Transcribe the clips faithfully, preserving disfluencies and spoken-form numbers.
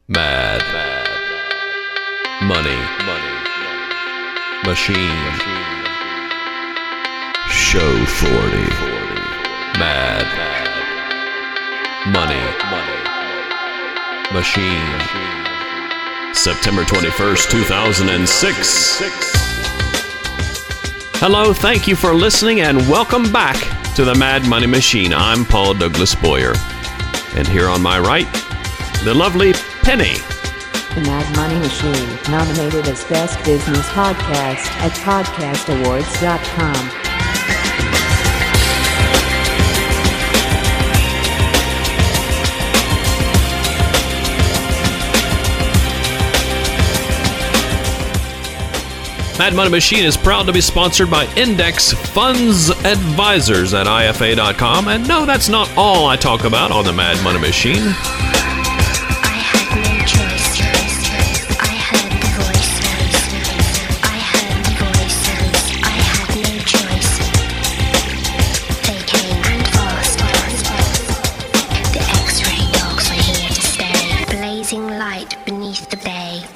Mad. Mad. Money. Money. Machine. Show forty. Mad. Money. Machine. September twenty-first, two thousand six. Hello, thank you for listening, and welcome back to the Mad Money Machine. I'm Paul Douglas Boyer. And here on my right, the lovely Penny. The Mad Money Machine, nominated as Best Business Podcast at podcast awards dot com. Mad Money Machine is proud to be sponsored by Index Funds Advisors at I F A dot com. And no, that's not all I talk about on the Mad Money Machine. I had no choice. I heard the voices. I heard the voices. I had no choice. They came and fast. The X-ray dogs were here to stay. Blazing light beneath the bay.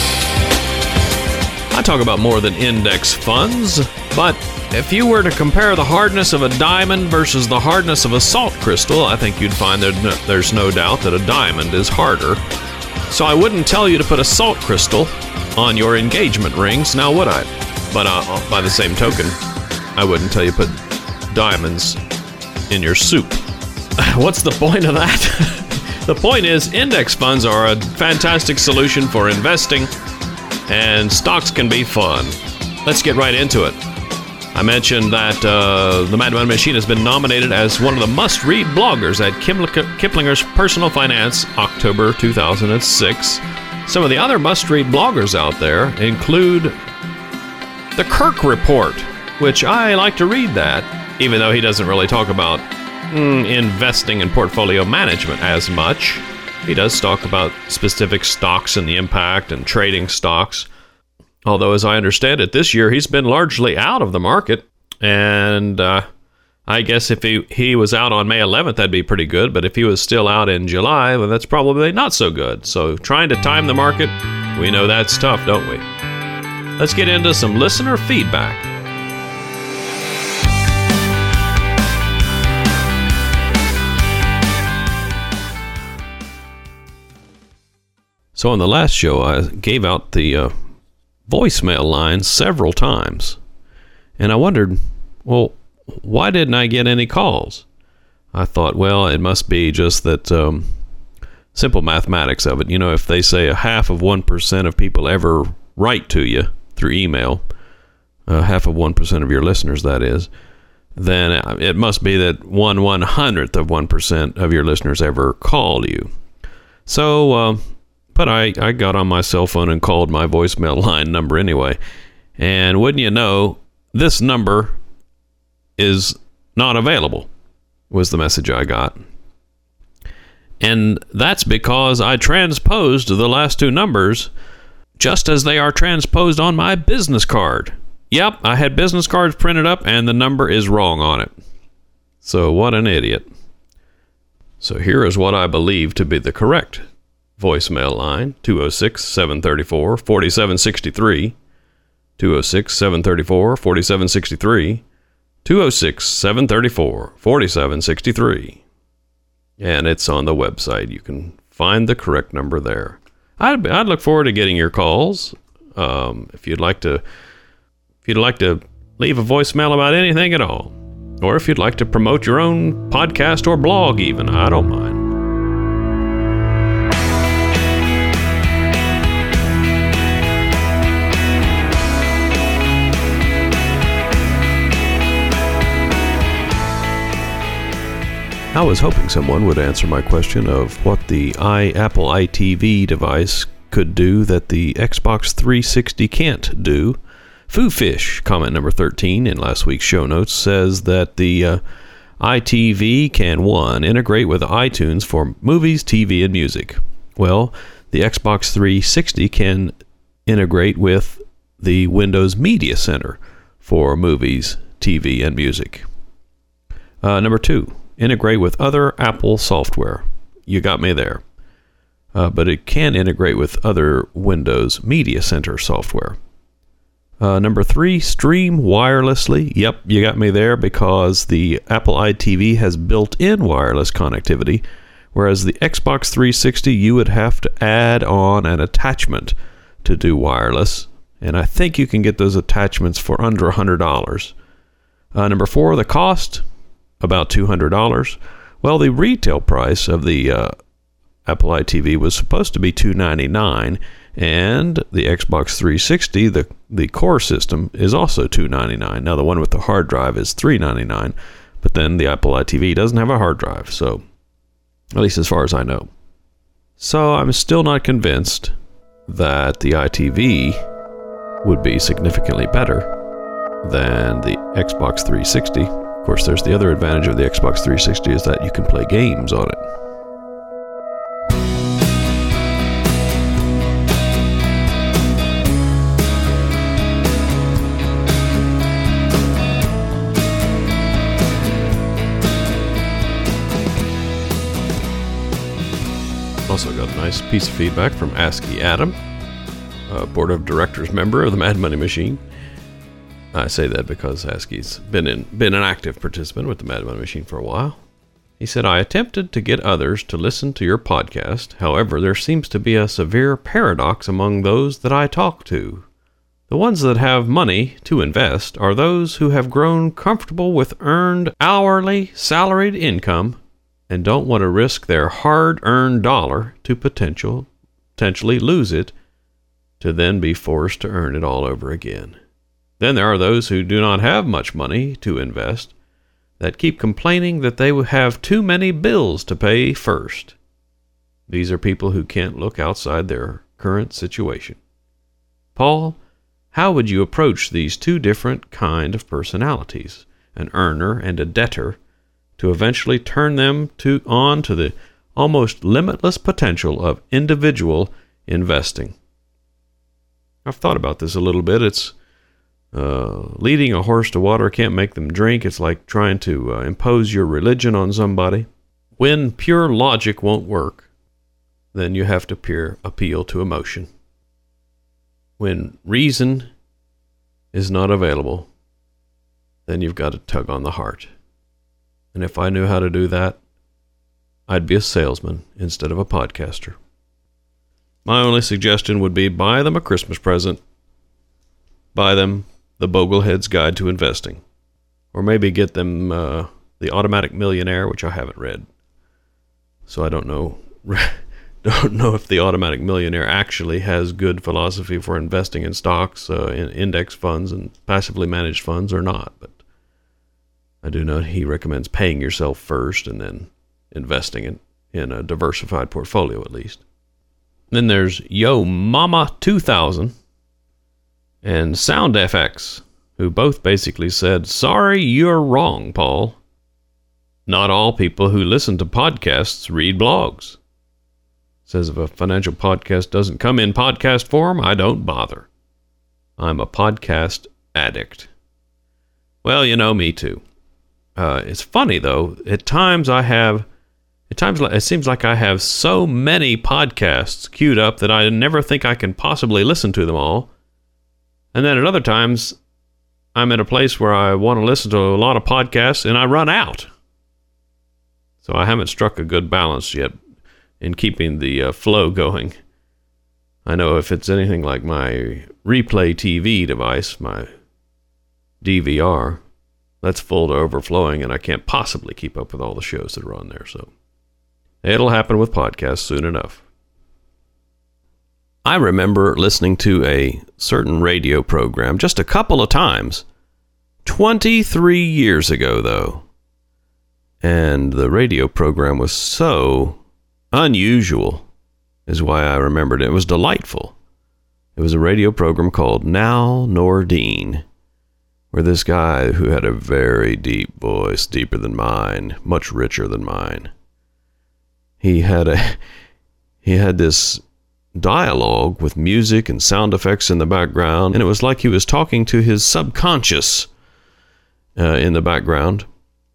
I talk about more than index funds, but if you were to compare the hardness of a diamond versus the hardness of a salt crystal, I think you'd find that no, there's no doubt that a diamond is harder. So I wouldn't tell you to put a salt crystal on your engagement rings, now would I? But uh, by the same token, I wouldn't tell you to put diamonds in your soup. What's the point of that? The point is, index funds are a fantastic solution for investing, and stocks can be fun. Let's get right into it. I mentioned that uh, the Mad Money Machine has been nominated as one of the must-read bloggers at Kiplinger's Personal Finance, October two thousand six. Some of the other must-read bloggers out there include The Kirk Report, which I like to read that, even though he doesn't really talk about mm, investing and portfolio management as much. He does talk about specific stocks and the impact and trading stocks. Although, as I understand it, this year he's been largely out of the market. And uh, I guess if he, he was out on May eleventh, that'd be pretty good. But if he was still out in July, well, that's probably not so good. So trying to time the market, we know that's tough, don't we? Let's get into some listener feedback. So on the last show, I gave out the uh, voicemail line several times. And I wondered, well, why didn't I get any calls? I thought, well, it must be just that um, simple mathematics of it. You know, if they say a half of one percent of people ever write to you through email, uh, half of one percent of your listeners, that is, then it must be that one one hundredth of one percent of your listeners ever call you. So, uh, But I, I got on my cell phone and called my voicemail line number anyway. And wouldn't you know, this number is not available, was the message I got. And that's because I transposed the last two numbers just as they are transposed on my business card. Yep, I had business cards printed up and the number is wrong on it. So what an idiot. So here is what I believe to be the correct voicemail line: two oh six, seven three four, four seven six three, two oh six, seven three four, four seven six three, two oh six, seven three four, four seven six three. And it's on the website. You can find the correct number there. I'd, I'd look forward to getting your calls. Um, if you'd like to, if you'd like to leave a voicemail about anything at all, or if you'd like to promote your own podcast or blog even, I don't mind. I was hoping someone would answer my question of what the i Apple I T V device could do that the Xbox three sixty can't do. Foo Fish, comment number thirteen in last week's show notes, says that the uh, I T V can, one, integrate with iTunes for movies, T V, and music. Well, the Xbox three sixty can integrate with the Windows Media Center for movies, T V, and music. Uh, number two, integrate with other Apple software. You got me there. uh, but it can integrate with other Windows Media Center software. Uh, number three, stream wirelessly. Yep, you got me there, because the Apple I T V has built-in wireless connectivity, whereas the Xbox three sixty, you would have to add on an attachment to do wireless, and I think you can get those attachments for under one hundred dollars. Uh, number four, the cost, about two hundred dollars. Well, the retail price of the uh, Apple I T V was supposed to be two hundred ninety-nine dollars, and the Xbox three sixty, the, the core system, is also two hundred ninety-nine dollars. Now, the one with the hard drive is three hundred ninety-nine dollars, but then the Apple I T V doesn't have a hard drive, so at least as far as I know. So I'm still not convinced that the I T V would be significantly better than the Xbox three sixty. Of course, there's the other advantage of the Xbox three sixty is that you can play games on it. Also got a nice piece of feedback from ASCII Adam, a board of directors member of the Mad Money Machine. I say that because ASCII's been in, been an active participant with the Mad Money Machine for a while. He said, I attempted to get others to listen to your podcast. However, there seems to be a severe paradox among those that I talk to. The ones that have money to invest are those who have grown comfortable with earned hourly salaried income and don't want to risk their hard-earned dollar to potential, potentially lose it, to then be forced to earn it all over again. Then there are those who do not have much money to invest that keep complaining that they have too many bills to pay first. These are people who can't look outside their current situation. Paul, how would you approach these two different kind of personalities, an earner and a debtor, to eventually turn them to on to the almost limitless potential of individual investing? I've thought about this a little bit. It's uh, leading a horse to water can't make them drink. It's like trying to uh, impose your religion on somebody. When pure logic won't work, then you have to peer, appeal to emotion. When reason is not available, then you've got to tug on the heart. And if I knew how to do that, I'd be a salesman instead of a podcaster. My only suggestion would be buy them a Christmas present. Buy them the Boglehead's Guide to Investing. Or maybe get them uh, The Automatic Millionaire, which I haven't read. So I don't know don't know if The Automatic Millionaire actually has good philosophy for investing in stocks, uh, in index funds, and passively managed funds or not. But I do know he recommends paying yourself first and then investing in, in a diversified portfolio at least. Then there's Yo Mama two thousand and SoundFX, who both basically said, sorry, you're wrong, Paul. Not all people who listen to podcasts read blogs. Says if a financial podcast doesn't come in podcast form, I don't bother. I'm a podcast addict. Well, you know, me too. Uh, it's funny, though. At times I have, at times it seems like I have so many podcasts queued up that I never think I can possibly listen to them all. And then at other times, I'm at a place where I want to listen to a lot of podcasts and I run out. So I haven't struck a good balance yet in keeping the uh, flow going. I know if it's anything like my Replay T V device, my D V R, that's full to overflowing, and I can't possibly keep up with all the shows that are on there. So it'll happen with podcasts soon enough. I remember listening to a certain radio program just a couple of times, twenty-three years ago, though. And the radio program was so unusual, is why I remembered it. It was delightful. It was a radio program called Now Nordine, where this guy who had a very deep voice, deeper than mine, much richer than mine, he had a he had this dialogue with music and sound effects in the background, and it was like he was talking to his subconscious uh, in the background.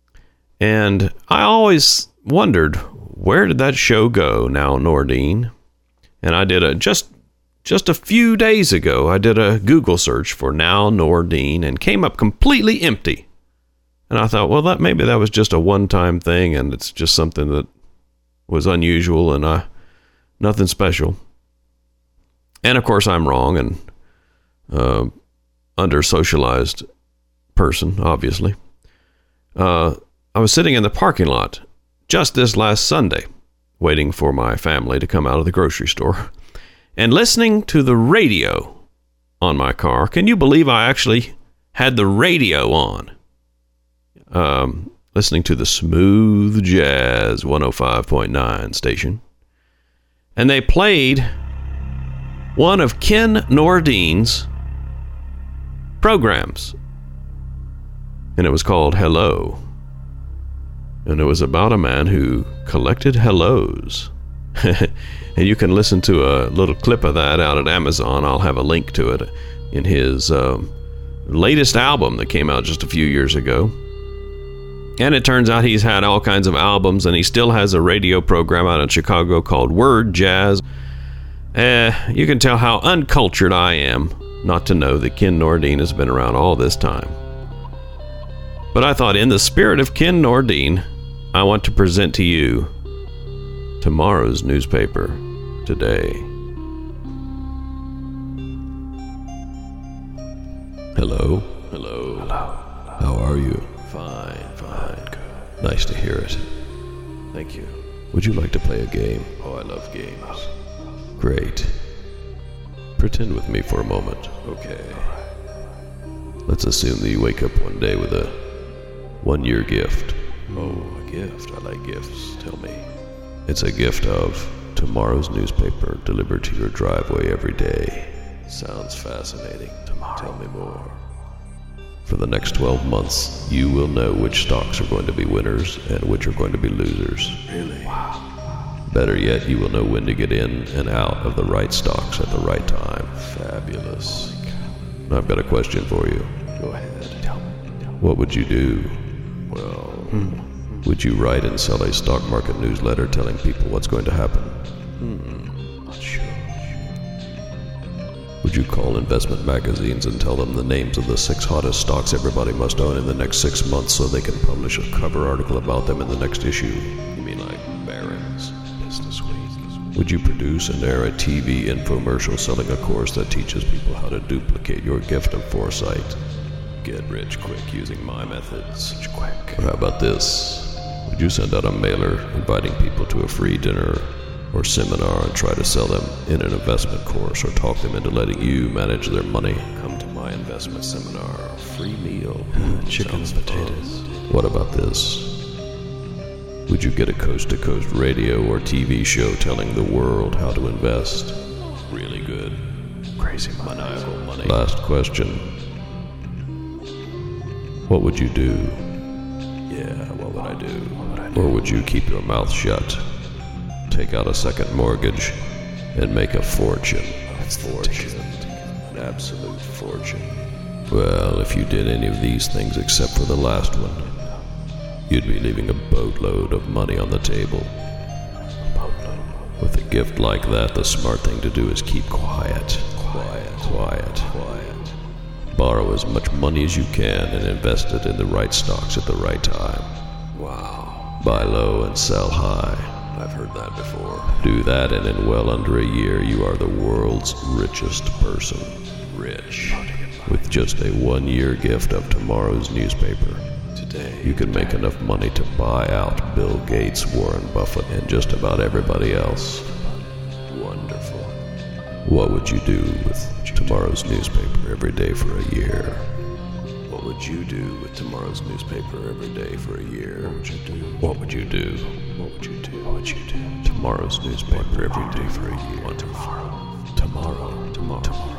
And I always wondered, where did that show go, Now Nordine? And I did a just just a few days ago, I did a Google search for Now Nordine and came up completely empty. And I thought, well, that maybe that was just a one-time thing, and it's just something that was unusual and uh, nothing special. And of course, I'm wrong and uh, under-socialized person, obviously. Uh, I was sitting in the parking lot just this last Sunday, waiting for my family to come out of the grocery store, and listening to the radio on my car. Can you believe I actually had the radio on? Um, listening to the Smooth Jazz one oh five point nine station. And they played one of Ken Nordine's programs. And it was called Hello. And it was about a man who collected hellos. And you can listen to a little clip of that out at Amazon. I'll have a link to it in his um, latest album that came out just a few years ago. And it turns out he's had all kinds of albums, and he still has a radio program out in Chicago called Word Jazz. Eh, you can tell how uncultured I am not to know that Ken Nordine has been around all this time. But I thought, in the spirit of Ken Nordine, I want to present to you tomorrow's newspaper today. Hello? Hello? Hello? How are you? Fine, fine. Good. Nice to hear it. Thank you. Would you like to play a game? Oh, I love games. Great. Pretend with me for a moment. Okay. Let's assume that you wake up one day with a one-year gift. Oh, a gift. I like gifts. Tell me. It's a gift of tomorrow's newspaper delivered to your driveway every day. Sounds fascinating. Tomorrow. Tell me more. For the next twelve months, you will know which stocks are going to be winners and which are going to be losers. Really? Wow. Better yet, you will know when to get in and out of the right stocks at the right time. Fabulous. I've got a question for you. Go ahead. Tell me. What would you do? Well, hmm. would you write and sell a stock market newsletter telling people what's going to happen? Hmm. Not sure. Would you call investment magazines and tell them the names of the six hottest stocks everybody must own in the next six months so they can publish a cover article about them in the next issue? You mean like Barron's, Business Week? Would you produce and air a T V infomercial selling a course that teaches people how to duplicate your gift of foresight? Get rich quick using my methods. Rich quick. Or how about this? Would you send out a mailer inviting people to a free dinner or seminar and try to sell them in an investment course or talk them into letting you manage their money? Come to my investment seminar, free meal, chicken and potatoes. What about this? Would you get a coast-to-coast radio or T V show telling the world how to invest? Really good. Crazy maniacal money. Last question. What would you do? Yeah, what would I do? What would I do? Or would you keep your mouth shut? Take out a second mortgage and make a fortune. A fortune. An absolute fortune. Well, if you did any of these things except for the last one, you'd be leaving a boatload of money on the table. With a gift like that, the smart thing to do is keep quiet. Quiet, quiet, quiet. Borrow as much money as you can and invest it in the right stocks at the right time. Wow. Buy low and sell high. I've heard that before. Do that, and in well under a year, you are the world's richest person. Rich. With just a one-year gift of tomorrow's newspaper. Today, you can make enough money to buy out Bill Gates, Warren Buffett, and just about everybody else. Wonderful. What would you do with tomorrow's newspaper every day for a year? What would you do with tomorrow's newspaper every day for a year? What would you do? What would you do? What would you do? What would you do? Tomorrow's newspaper every day for a year. What tomorrow? Tomorrow. Tomorrow. Tomorrow.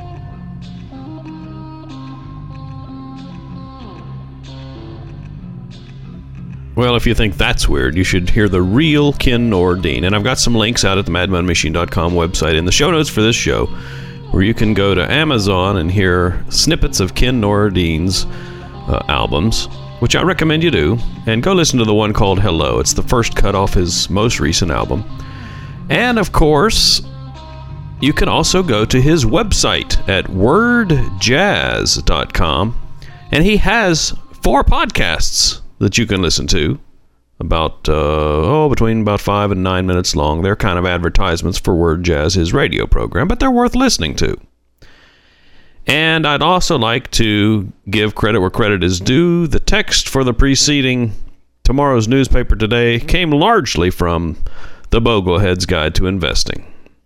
Well, if you think that's weird, you should hear the real Ken Nordine. And I've got some links out at the mad money machine dot com website in the show notes for this show, where you can go to Amazon and hear snippets of Ken Nordine's uh, albums, which I recommend you do. And go listen to the one called Hello. It's the first cut off his most recent album. And, of course, You can also go to his website at word jazz dot com, and he has four podcasts that you can listen to, about uh, oh between about five and nine minutes long. They're kind of advertisements for Word Jazz, his radio program, but they're worth listening to. And I'd also like to give credit where credit is due. The text for the preceding Tomorrow's Newspaper Today came largely from the Boglehead's Guide to Investing.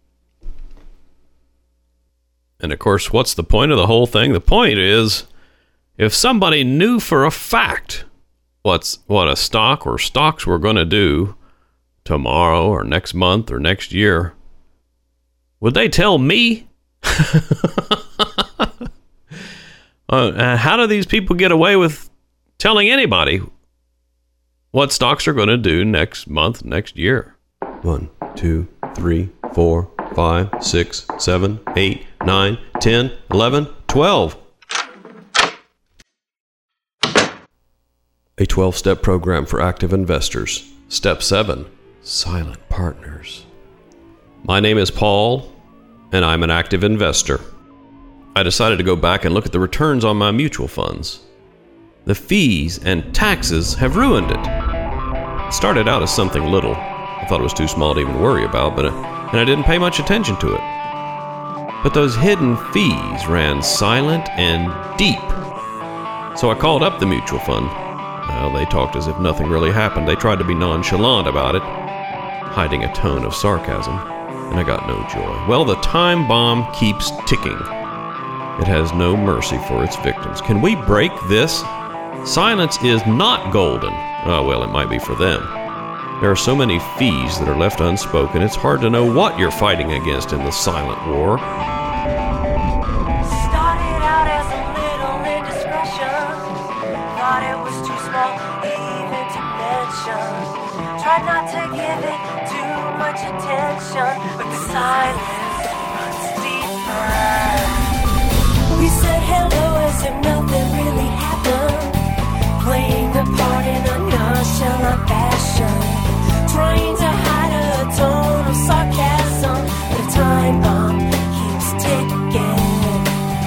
And of course, what's the point of the whole thing? The point is, if somebody knew for a fact what's what a stock or stocks were going to do tomorrow or next month or next year, would they tell me? uh, how do these people get away with telling anybody what stocks are going to do next month, next year? One, two, three, four, five, six, seven, eight, nine, ten, eleven, twelve. A twelve-step program for active investors. Step seven, silent partners. My name is Paul, and I'm an active investor. I decided to go back and look at the returns on my mutual funds. The fees and taxes have ruined it. It started out as something little. I thought it was too small to even worry about, but uh, and I didn't pay much attention to it. But those hidden fees ran silent and deep. So I called up the mutual fund. Well, they talked as if nothing really happened. They tried to be nonchalant about it, hiding a tone of sarcasm, and I got no joy. Well, the time bomb keeps ticking. It has no mercy for its victims. Can we break this? Silence is not golden. Oh, well, it might be for them. There are so many fees that are left unspoken, it's hard to know what you're fighting against in the silent war. Started out as a little indiscretion. Thought it was too small even to mention. Tried not to give it too much attention, but the silence runs deeper. We said hello as if nothing really happened, playing a part in a nonchalant fashion. Trying to hide a tone of sarcasm, but a time bomb keeps ticking.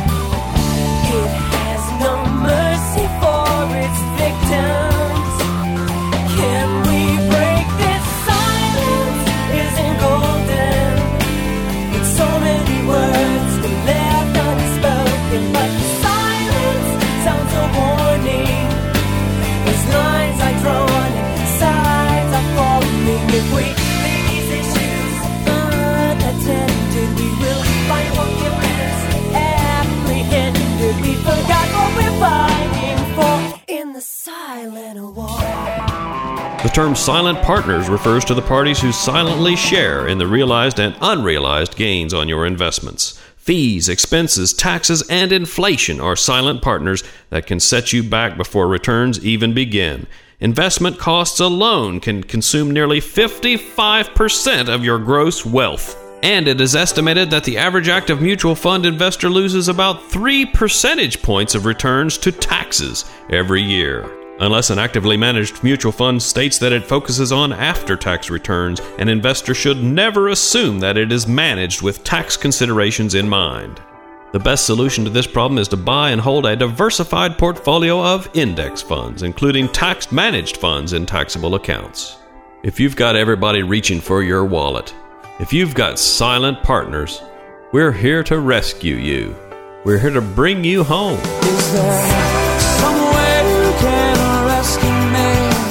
It has no mercy for its victims. Can we break this? Silence isn't golden. It's so many words that left unspoken, but the silence sounds a warning. As lines are drawn and sides are falling. If we leave these issues unattended, we will find what is apprehended. We forgot what we're fighting for in the silent war. The term silent partners refers to the parties who silently share in the realized and unrealized gains on your investments. Fees, expenses, taxes, and inflation are silent partners that can set you back before returns even begin. Investment costs alone can consume nearly fifty-five percent of your gross wealth. And it is estimated that the average active mutual fund investor loses about three percentage points of returns to taxes every year. Unless an actively managed mutual fund states that it focuses on after-tax returns, an investor should never assume that it is managed with tax considerations in mind. The best solution to this problem is to buy and hold a diversified portfolio of index funds, including tax-managed funds in taxable accounts. If you've got everybody reaching for your wallet, if you've got silent partners, we're here to rescue you. We're here to bring you home. Is there some way you can rescue me?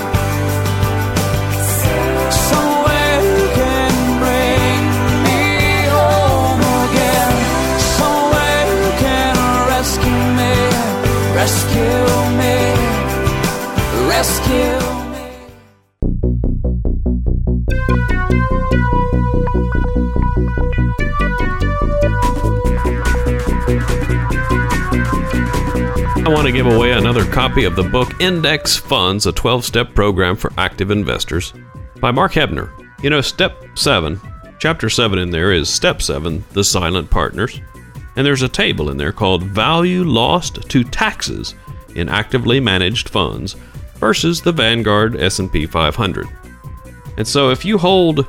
Some way you can bring me home again? Some way you can rescue me? Rescue me, rescue me. I want to give away another copy of the book Index Funds, a twelve-step program for active investors by Mark Hebner. You know, step seven, chapter seven in there is step seven, the silent partners. And there's a table in there called Value Lost to Taxes in Actively Managed Funds versus the Vanguard S and P five hundred. And so if you hold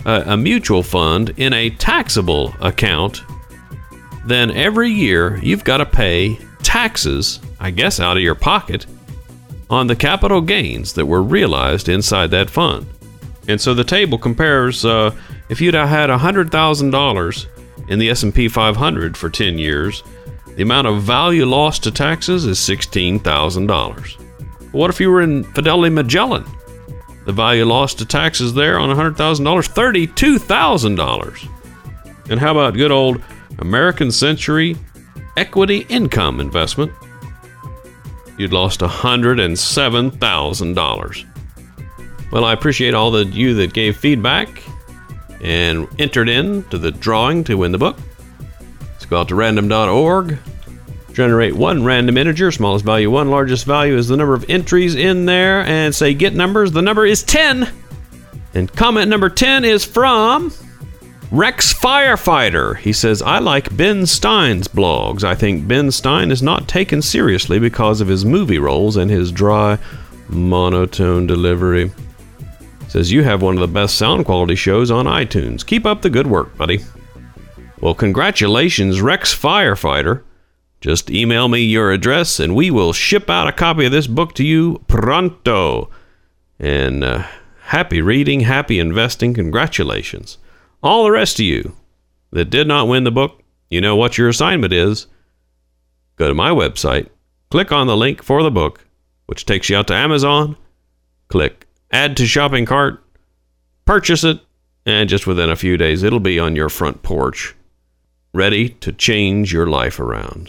a, a mutual fund in a taxable account, then every year you've got to pay taxes, I guess out of your pocket, on the capital gains that were realized inside that fund. And so the table compares, uh, if you'd have had one hundred thousand dollars in the S and P five hundred for ten years, the amount of value lost to taxes is sixteen thousand dollars. What if you were in Fidelity Magellan? The value lost to taxes there on one hundred thousand dollars, thirty-two thousand dollars. And how about good old American Century Equity Income Investment? You'd lost one hundred seven thousand dollars. Well, I appreciate all the you that gave feedback and entered in to the drawing to win the book. Let's go out to random dot org. Generate one random integer, smallest value one, largest value is the number of entries in there, and say get numbers. The number is ten. And comment number ten is from Rex Firefighter. He says, I like Ben Stein's blogs. I think Ben Stein is not taken seriously because of his movie roles and his dry, monotone delivery. Says, you have one of the best sound quality shows on iTunes. Keep up the good work, buddy. Well, congratulations, Rex Firefighter. Just email me your address and we will ship out a copy of this book to you pronto. And uh, happy reading, happy investing. Congratulations. All the rest of you that did not win the book, you know what your assignment is. Go to my website, click on the link for the book, which takes you out to Amazon. Click Add to Shopping Cart, purchase it, and just within a few days, it'll be on your front porch, ready to change your life around.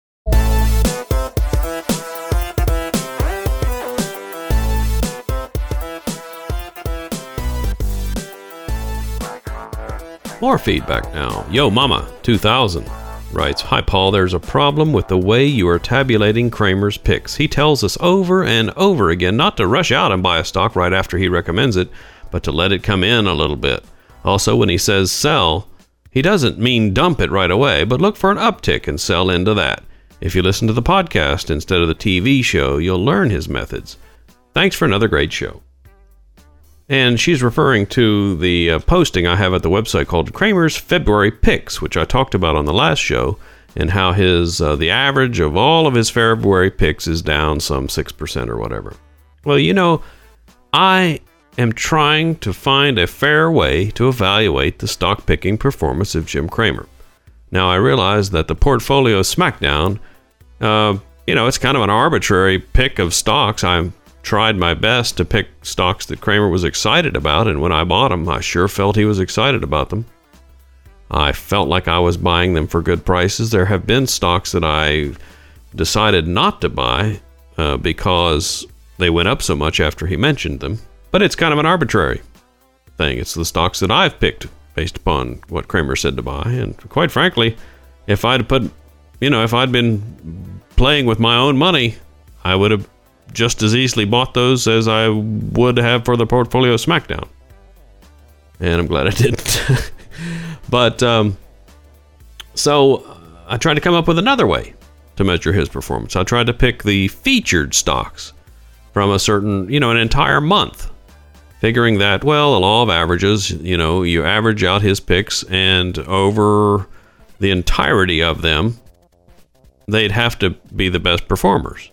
More feedback now. Yo Mama two thousand writes, Hi Paul, there's a problem with the way you are tabulating Cramer's picks. He tells us over and over again not to rush out and buy a stock right after he recommends it, but to let it come in a little bit. Also, when he says sell, he doesn't mean dump it right away, but look for an uptick and sell into that. If you listen to the podcast instead of the T V show, you'll learn his methods. Thanks for another great show. And she's referring to the uh, posting I have at the website called Cramer's February Picks, which I talked about on the last show, and how his uh, the average of all of his February picks is down some six percent or whatever. Well, you know, I am trying to find a fair way to evaluate the stock picking performance of Jim Cramer. Now, I realize that the Portfolio Smackdown, uh, you know, it's kind of an arbitrary pick of stocks. I'm tried my best to pick stocks that Cramer was excited about, and when I bought them, I sure felt he was excited about them. I felt like I was buying them for good prices. There have been stocks that I decided not to buy uh, because they went up so much after he mentioned them, but it's kind of an arbitrary thing. It's the stocks that I've picked based upon what Cramer said to buy, and quite frankly, if I'd put, you know, if I'd been playing with my own money, I would have just as easily bought those as I would have for the Portfolio Smackdown. And I'm glad I didn't. But, um, so I tried to come up with another way to measure his performance. I tried to pick the featured stocks from a certain, you know, an entire month, figuring that, well, the law of averages, you know, you average out his picks, and over the entirety of them, they'd have to be the best performers.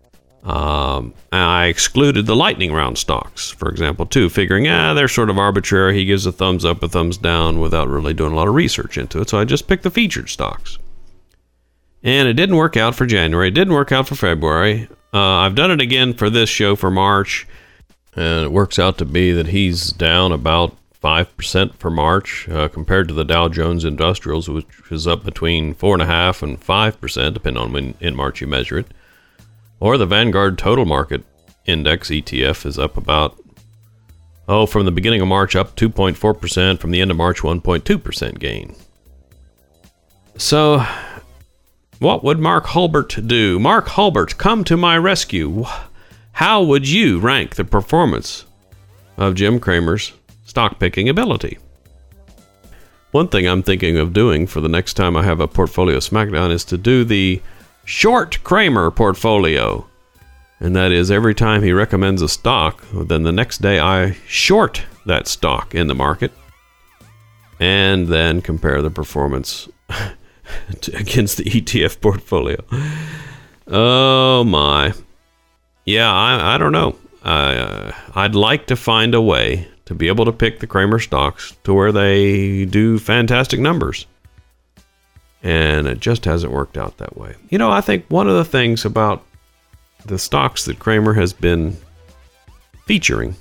Um, I excluded the lightning round stocks, for example, too, figuring, ah, they're sort of arbitrary. He gives a thumbs up, a thumbs down without really doing a lot of research into it. So I just picked the featured stocks. And it didn't work out for January. It didn't work out for February. Uh, I've done it again for this show for March. And it works out to be that he's down about five percent for March uh, compared to the Dow Jones Industrials, which is up between four point five and five percent, depending on when in March you measure it. Or the Vanguard Total Market Index, E T F, is up about, oh, from the beginning of March up two point four percent, from the end of March one point two percent gain. So, what would Mark Hulbert do? Mark Hulbert, come to my rescue. How would you rank the performance of Jim Cramer's stock picking ability? One thing I'm thinking of doing for the next time I have a Portfolio Smackdown is to do the Short Cramer portfolio. And that is, every time he recommends a stock, then the next day I short that stock in the market and then compare the performance against the E T F portfolio. Oh my. Yeah, I, I don't know. I, uh, I'd like to find a way to be able to pick the Cramer stocks to where they do fantastic numbers. And it just hasn't worked out that way. You know, I think one of the things about the stocks that Cramer has been featuring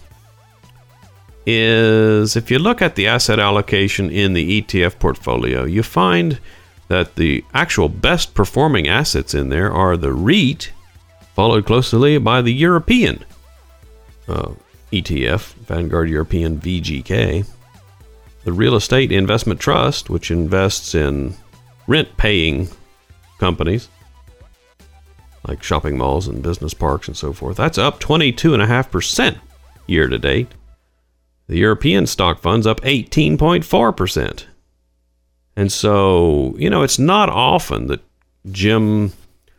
is if you look at the asset allocation in the E T F portfolio, you find that the actual best performing assets in there are the REIT, followed closely by the European uh, E T F, Vanguard European V G K, the Real Estate Investment Trust, which invests in rent-paying companies like shopping malls and business parks and so forth. That's up twenty-two point five percent year to date. The European stock fund's up eighteen point four percent. And so, you know, it's not often that Jim,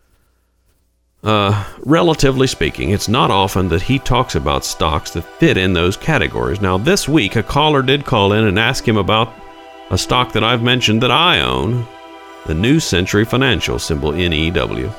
uh, relatively speaking, it's not often that he talks about stocks that fit in those categories. Now, this week, a caller did call in and ask him about a stock that I've mentioned that I own, the New Century Financial, symbol N E W.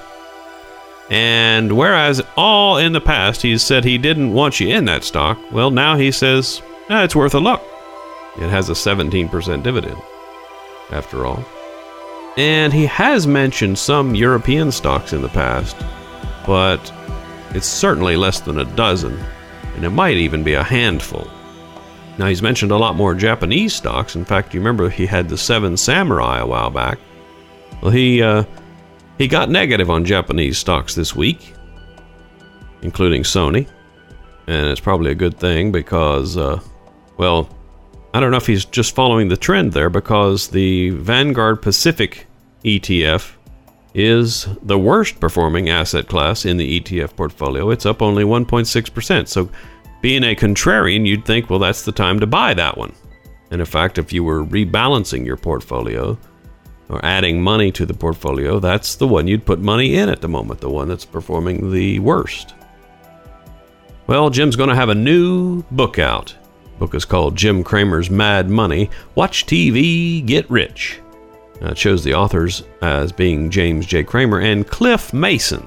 And whereas all in the past he's said he didn't want you in that stock, well, now he says, eh, it's worth a look. It has a seventeen percent dividend, after all. And he has mentioned some European stocks in the past, but it's certainly less than a dozen, and it might even be a handful. Now, he's mentioned a lot more Japanese stocks. In fact, you remember he had the Seven Samurai a while back. Well, he uh, he got negative on Japanese stocks this week, including Sony, and it's probably a good thing because, uh, well, I don't know if he's just following the trend there, because the Vanguard Pacific E T F is the worst performing asset class in the E T F portfolio. It's up only one point six percent. So being a contrarian, you'd think, well, that's the time to buy that one. And in fact, if you were rebalancing your portfolio or adding money to the portfolio, that's the one you'd put money in at the moment, the one that's performing the worst. Well, Jim's going to have a new book out. The book is called Jim Cramer's Mad Money. Watch T V, Get Rich. Uh, it shows the authors as being James J. Cramer and Cliff Mason.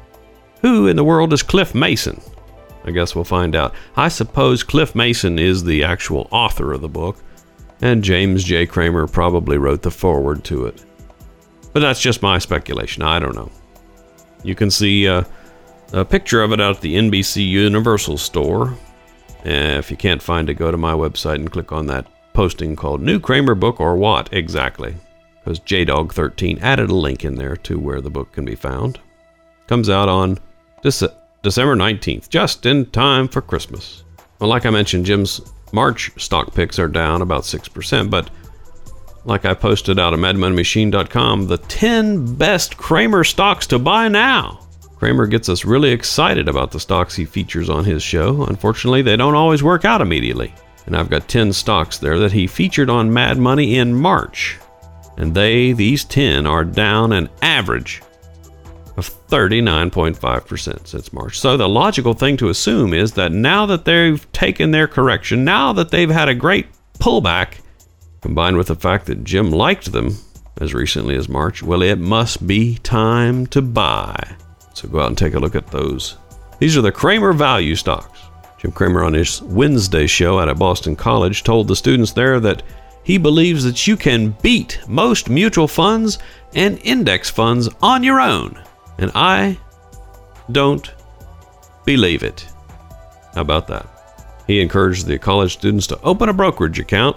Who in the world is Cliff Mason? I guess we'll find out. I suppose Cliff Mason is the actual author of the book, and James J. Cramer probably wrote the foreword to it. But that's just my speculation. I don't know. You can see uh, a picture of it out at the N B C Universal store. Uh, if you can't find it, go to my website and click on that posting called New Cramer Book or what exactly. Because J Dog thirteen added a link in there to where the book can be found. Comes out on Dece- December nineteenth, just in time for Christmas. Well, like I mentioned, Jim's March stock picks are down about six percent, but like I posted out at mad money machine dot com, the ten best Cramer stocks to buy now. Cramer gets us really excited about the stocks he features on his show. Unfortunately, they don't always work out immediately. And I've got ten stocks there that he featured on Mad Money in March. And they, these ten, are down an average of thirty-nine point five percent since March. So the logical thing to assume is that now that they've taken their correction, now that they've had a great pullback, combined with the fact that Jim liked them as recently as March, well, it must be time to buy. So go out and take a look at those. These are the Cramer value stocks. Jim Cramer on his Wednesday show out at Boston College told the students there that he believes that you can beat most mutual funds and index funds on your own. And I don't believe it. How about that? He encouraged the college students to open a brokerage account,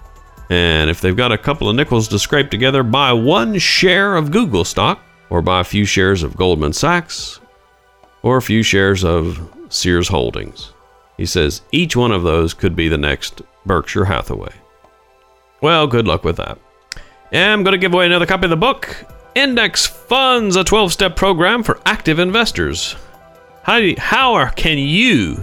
and if they've got a couple of nickels to scrape together, buy one share of Google stock, or buy a few shares of Goldman Sachs, or a few shares of Sears Holdings. He says each one of those could be the next Berkshire Hathaway. Well, good luck with that. And I'm going to give away another copy of the book, Index Funds, a twelve-step program for active investors. How, do you, how are, can you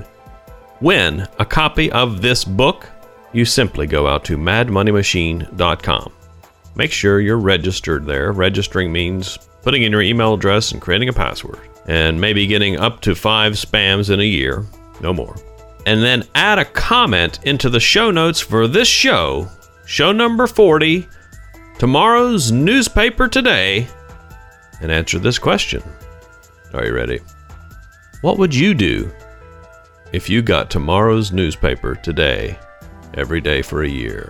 win a copy of this book? You simply go out to mad money machine dot com. Make sure you're registered there. Registering means putting in your email address and creating a password, and maybe getting up to five spams in a year, no more. And then add a comment into the show notes for this show show number forty, tomorrow's newspaper today, and answer this question. Are you ready? What would you do if you got tomorrow's newspaper today, every day for a year?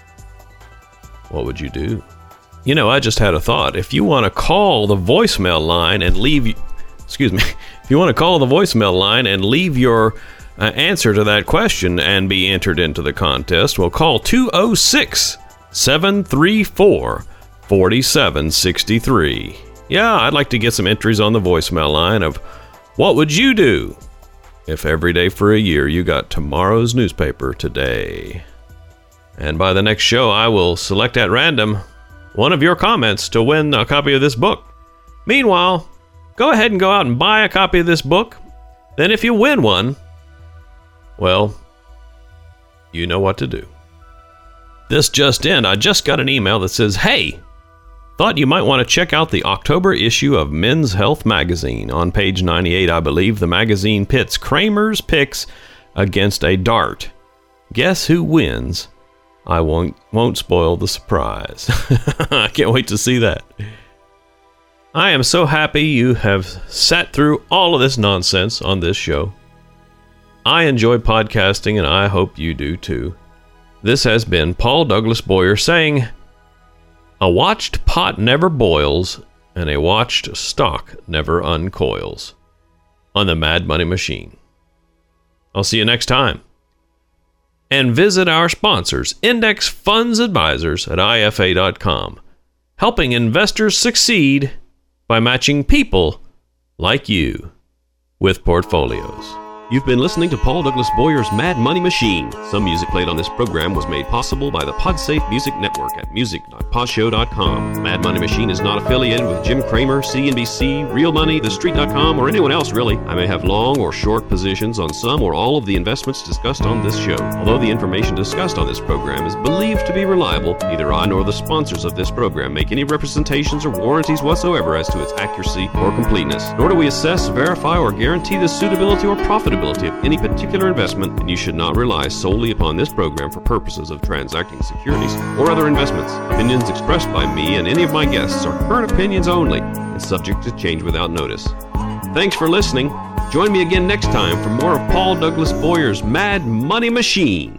What would you do? You know, I just had a thought. If you want to call the voicemail line and leave, excuse me, if you want to call the voicemail line and leave your uh, answer to that question and be entered into the contest, well, call two oh six, seven three four, four seven six three. Yeah, I'd like to get some entries on the voicemail line of what would you do if every day for a year you got tomorrow's newspaper today. And by the next show, I will select at random one of your comments to win a copy of this book. Meanwhile, go ahead and go out and buy a copy of this book. Then if you win one, well, you know what to do. This just in, I just got an email that says, hey, thought you might want to check out the October issue of Men's Health magazine. On page ninety-eight, I believe, the magazine pits Kramer's picks against a dart. Guess who wins? I won't won't spoil the surprise. I can't wait to see that. I am so happy you have sat through all of this nonsense on this show. I enjoy podcasting, and I hope you do too. This has been Paul Douglas Boyer saying, a watched pot never boils, and a watched stock never uncoils. On the Mad Money Machine. I'll see you next time. And visit our sponsors, Index Funds Advisors at I F A dot com, helping investors succeed by matching people like you with portfolios. You've been listening to Paul Douglas Boyer's Mad Money Machine. Some music played on this program was made possible by the PodSafe Music Network at music dot podshow dot com. Mad Money Machine is not affiliated with Jim Cramer, C N B C, Real Money, The Street dot com, or anyone else really. I may have long or short positions on some or all of the investments discussed on this show. Although the information discussed on this program is believed to be reliable, neither I nor the sponsors of this program make any representations or warranties whatsoever as to its accuracy or completeness. Nor do we assess, verify, or guarantee the suitability or profitability of any particular investment, and you should not rely solely upon this program for purposes of transacting securities or other investments. Opinions expressed by me and any of my guests are current opinions only and subject to change without notice. Thanks for listening. Join me again next time for more of Paul Douglas Boyer's Mad Money Machine.